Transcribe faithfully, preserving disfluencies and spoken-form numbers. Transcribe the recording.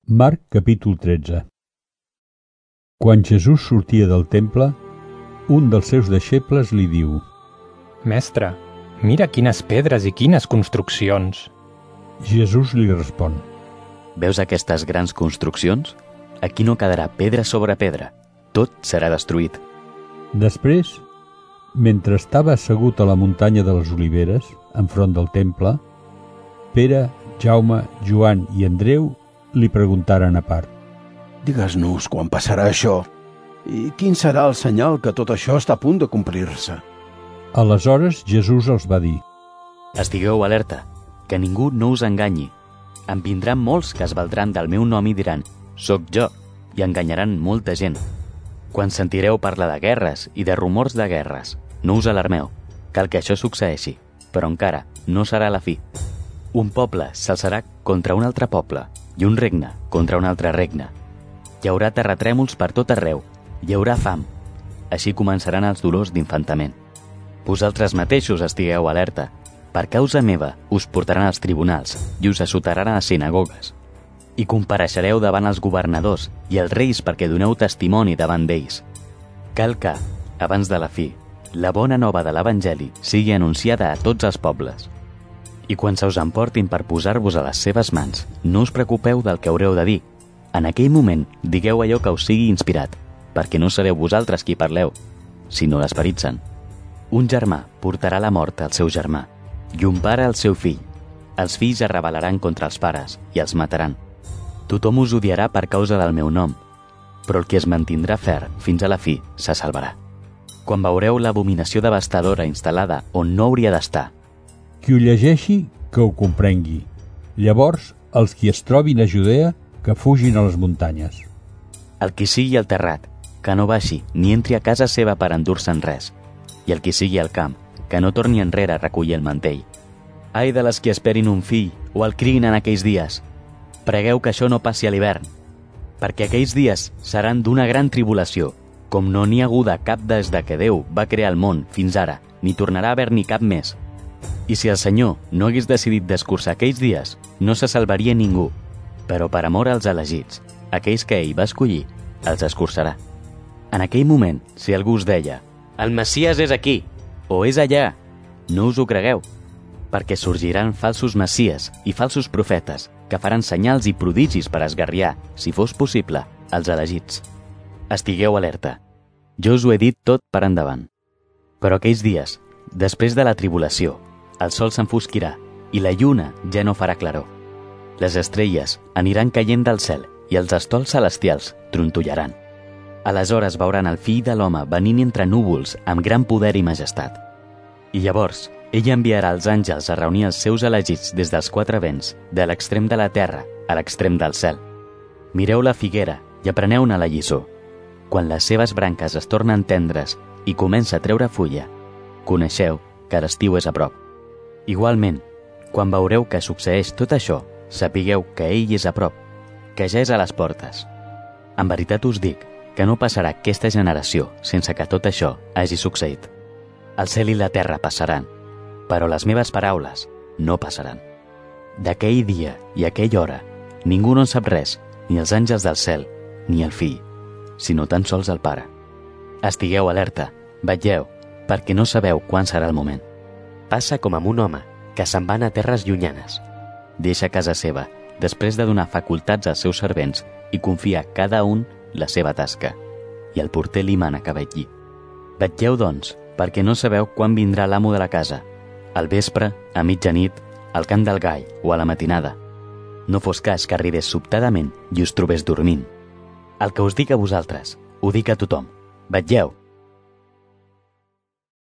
Marc capítol tretze. Quan Jesús sortia del temple, un dels seus deixebles li diu: Mestre, mira quines pedres i quines construccions. Jesús li respon: Veus aquestes grans construccions? Aquí no quedarà pedra sobre pedra. Tot serà destruït. Després, mentre estava assegut a la muntanya de les Oliveres, enfront del temple, Pere, Jaume, Joan i Andreu li preguntaren a part: Digues-nos quan passarà això i quin serà el senyal que tot això està a punt de complir-se. Aleshores Jesús els va dir: Estigueu alerta, que ningú no us enganyi. Em vindran molts que es valdran del meu nom i diran: Soc jo, i enganyaran molta gent. Quan sentireu parlar de guerres i de rumors de guerres, no us alarmeu. Cal que això succeeixi, però encara no serà la fi. Un poble s'alçarà contra un altre poble i un regne contra un altre regne. Hi haurà terratrèmols per tot arreu, hi haurà fam. Així començaran els dolors d'infantament. Vosaltres mateixos estigueu alerta. Per causa meva us portaran als tribunals i us assotaran a les sinagogues. I compareixereu davant els governadors i els reis perquè doneu testimoni davant d'ells. Cal que, abans de la fi, la bona nova de l'Evangeli sigui anunciada a tots els pobles. I quan se us emportin per posar-vos a les seves mans, no us preocupeu del que haureu de dir. En aquell moment digueu allò que us sigui inspirat, perquè no sereu vosaltres qui parleu, sinó l'Esperit Sant. Un germà portarà la mort al seu germà, i un pare al seu fill. Els fills es rebel·laran contra els pares i els mataran. Tothom us odiarà per causa del meu nom, però el que es mantindrà ferm fins a la fi se salvarà. Quan veureu l'abominació devastadora instal·lada on no hauria d'estar, qui ho llegeixi, que ho comprengui. Llavors, els qui es trobin a Judea, que fugin a les muntanyes. El qui sigui al terrat, que no baixi ni entri a casa seva per endur-se'n res, i el qui sigui al camp, que no torni enrere a recollir el mantell. Ai de les que esperin un fill o el criïn en aquells dies. Pregueu que això no passi a l'hivern, perquè aquells dies seran d'una gran tribulació, com no n'hi ha haguda cap des de que Déu va crear el món fins ara, ni tornarà a haver-n'hi cap més. I si el Senyor no hagués decidit d'escurçar aquells dies, no se salvaria ningú, però per amor als elegits, aquells que ell va escollir, els escurçarà. En aquell moment, si algú us deia: el Messies és aquí, o és allà, no us ho cregueu, perquè sorgiran falsos messies i falsos profetes que faran senyals i prodigis per esgarriar, si fos possible, els elegits. Estigueu alerta. Jo us ho he dit tot per endavant. Però aquells dies, després de la tribulació, el sol s'enfosquirà i la lluna ja no farà claror. Les estrelles aniran caient del cel i els estols celestials trontollaran. Aleshores veuran el fill de l'home venint entre núvols amb gran poder i majestat. I llavors ell enviarà els àngels a reunir els seus elegits des dels quatre vents, de l'extrem de la terra a l'extrem del cel. Mireu la figuera i apreneu-ne la lliçó. Quan les seves branques es tornen tendres i comença a treure fulla, coneixeu que l'estiu és a prop. Igualment, quan veureu que succeeix tot això, sapigueu que ell és a prop, que ja és a les portes. En veritat us dic que no passarà aquesta generació sense que tot això hagi succeït. El cel i la terra passaran, però les meves paraules no passaran. D'aquell dia i aquella hora, ningú no en sap res, ni els àngels del cel, ni el fill, sinó tan sols el Pare. Estigueu alerta, vetlleu, perquè no sabeu quan serà el moment. Passa com amb un home que se'n va a terres llunyanes. Deixa casa seva, després de donar facultats als seus servents i confia a cada un la seva tasca, i el porter li mana que vetlli. Vetlleu, doncs, perquè no sabeu quan vindrà l'amo de la casa, al vespre, a mitjanit, al cant del gall o a la matinada. No fos cas que arribés sobtadament i us trobés dormint. El que us dic a vosaltres, ho dic a tothom. Vetlleu,